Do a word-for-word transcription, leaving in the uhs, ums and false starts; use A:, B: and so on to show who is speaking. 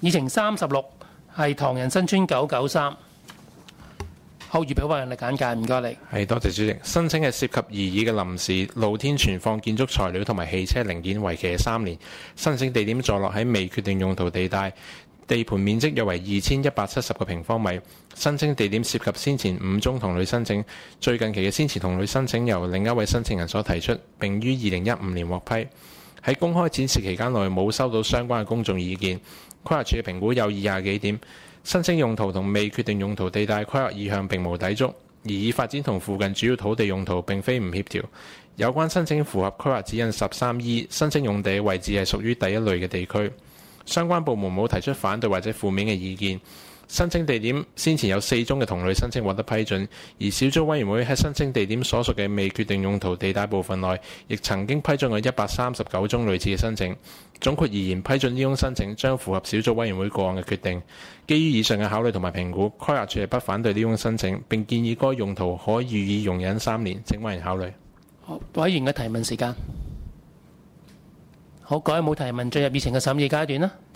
A: 議程三十六係唐人新村九九三。好，預備好人力簡介，唔該你。
B: 係，多謝主席。申請係涉及擬議嘅臨時露天存放建築材料同埋汽車零件，為期三年。申請地點坐落喺未決定用途地帶，地盤面積約為二千一百七十個平方米。申請地點涉及先前五宗同類申請，最近期嘅先前同類申請由另一位申請人所提出，並於二零一五年獲批。喺公開展示期間內冇收到相關嘅公眾意見。規劃署嘅評估有以下幾點：申請用途同未決定用途地帶規劃意向並無抵觸，而已發展同附近主要土地用途並非唔協調。有關申請符合規劃指引十三 E， 申請用地位置係屬於第一類嘅地區。相關部門冇提出反對或者負面嘅意見。申請地點先前有四宗嘅同類申請獲得批准，而小組委員會喺申請地點所屬嘅未決定用途地帶部分內，亦曾經批准過一百三十九宗類似嘅申請。總括而言，批准呢宗申請將符合小組委員會個案嘅決定。基於以上嘅考慮同埋評估，規劃署係不反對呢宗申請，並建議該用途可予以容忍三年，請委員考慮。
A: 好，委員嘅提問時間。好，各位冇提問，進入議程嘅審議階段啦。